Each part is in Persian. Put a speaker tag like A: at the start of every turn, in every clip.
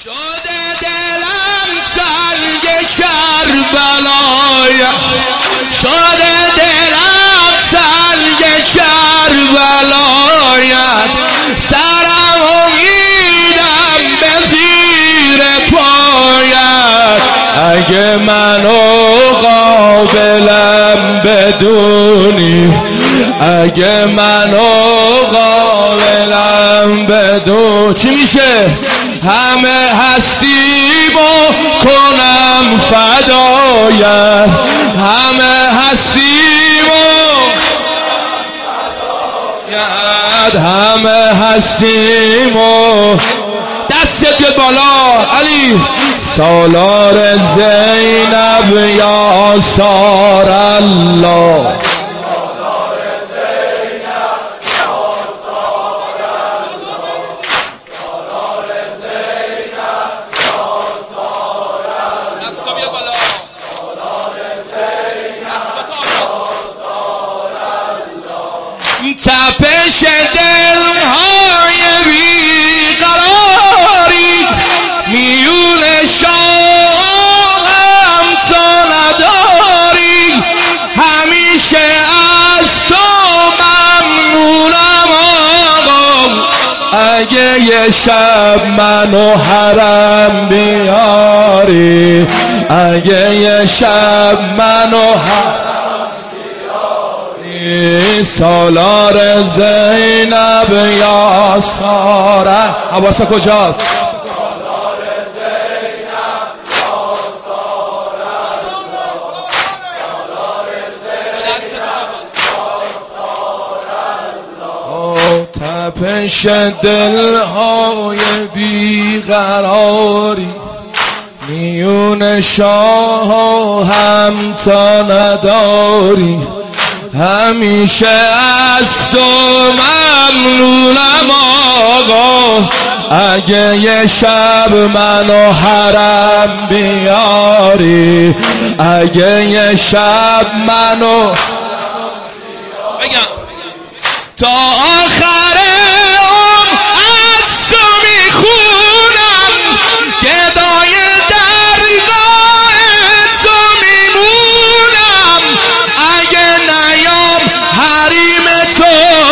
A: شده دلم سنگ کربلایا، شده دلم سنگ کربلایا، سرم امیدم به زیر پایت. اگه منو قابلم بدونی، اگه منو قابلم بدون، چی میشه؟ همه هستیمو کنم فدایت، همه هستیمو فدایت، همه هستیمو. دستت بیاد بالا علی. سالار زینب یا سار الله، تپش دلهای بیقراری، میون شاهم تو نداری، همیشه از تو ممنونم آقا. اگه یه شب منو حرم بیاری، اگه یه شب منو حرم، سالار زینب یا ساره. حواسا کجاست؟ سالار زینب یا ساره، سالار زینب یا ساره. تپش دلهای بیقراری، میون شاه هم تا نداری، همیشه از تو ممنونم آقا. اگه یه شب منو حرم بیاری، اگه یه شب منو بگم تا آخر عمر از تو میخونم، گدای درگاه تو میمونم. اگه نیام حریم تو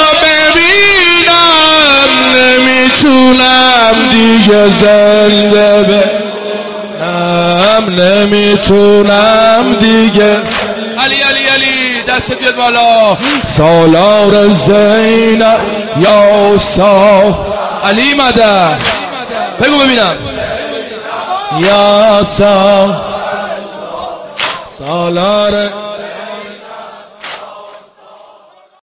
A: ببینم، نمیتونم دیگه زنده بمونم، نمیتونم دیگه. علی علی علی، دست بیاد بالا. سالار زینب یا سا علی مدد، بگو ببینم. یا سالار